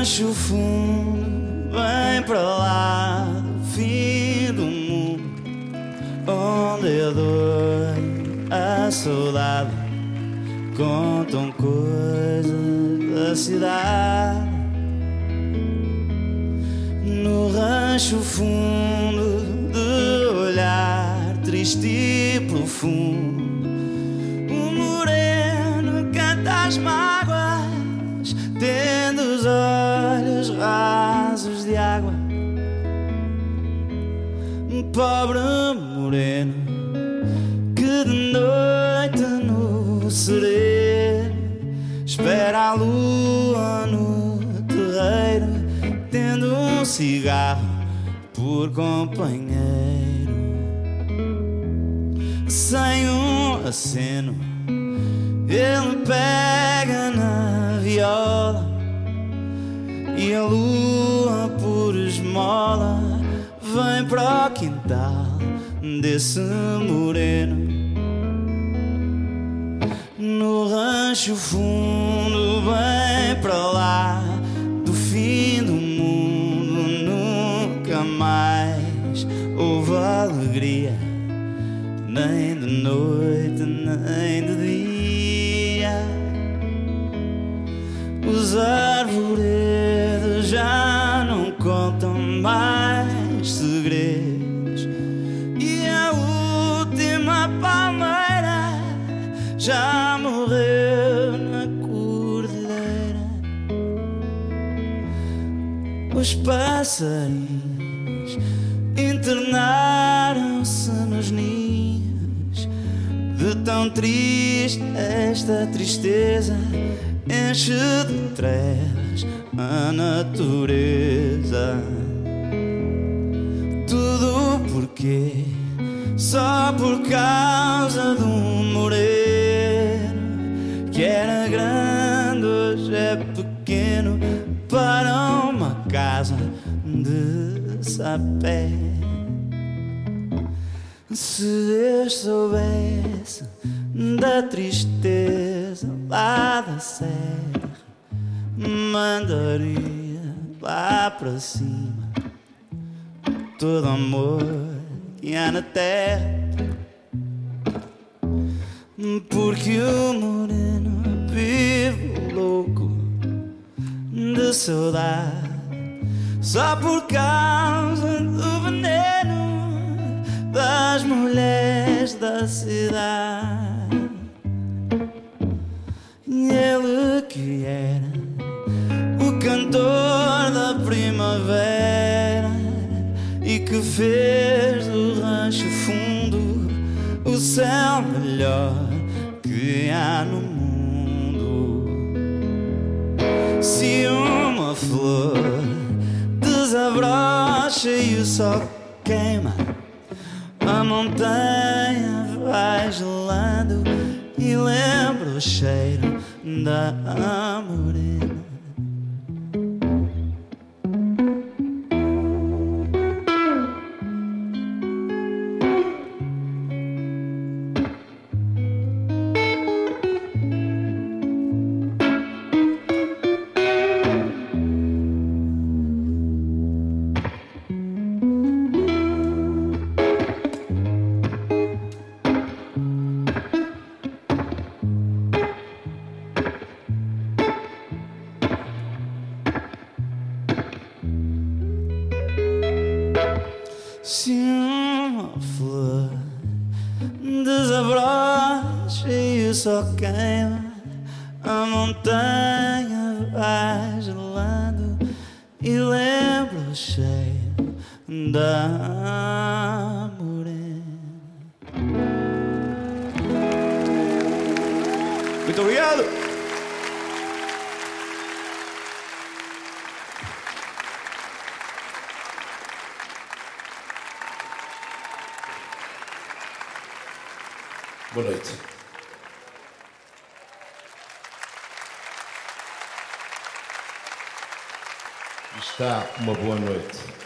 rancho fundo, bem para lá do fim do mundo, onde a dor e a saudade contam coisas da cidade. No rancho fundo, de olhar triste e profundo, o moreno canta as mágoas, tendo os olhos rasos de água. Pobre moreno, que de noite no sereno espera a lua no terreiro, tendo um cigarro por companheiro. Sem um aceno, ele pega na viola, e a lua por esmola vem para o quintal desse moreno. No rancho fundo, bem para lá do fim do mundo, nunca mais houve alegria, nem de noite nem de dia. Os arvoredos já não contam mais segredos, e a última palmeira já morreu na cordilheira. Os passarinhos internaram-se nos ninhos, de tão triste esta tristeza enche de trevas a natureza. Tudo porquê? Só por causa de um moreno que era grande, hoje é pequeno para uma casa de sapé. Se Deus soubesse da tristeza lá da serra, mandaria lá para cima todo amor que há na terra. Porque o moreno vive louco de saudade, só por causa do veneno das mulheres da cidade. E ele que era o cantor da primavera, e que fez do rancho fundo o céu melhor que há no mundo. Se uma flor desabrocha e o sol queima, a montanha vai gelando e lembra o cheiro da morena. Se uma flor desabrocha e o sol queima, a montanha vai gelando e lembra o cheiro da morena. Muito obrigado! Boa noite. Está uma boa noite.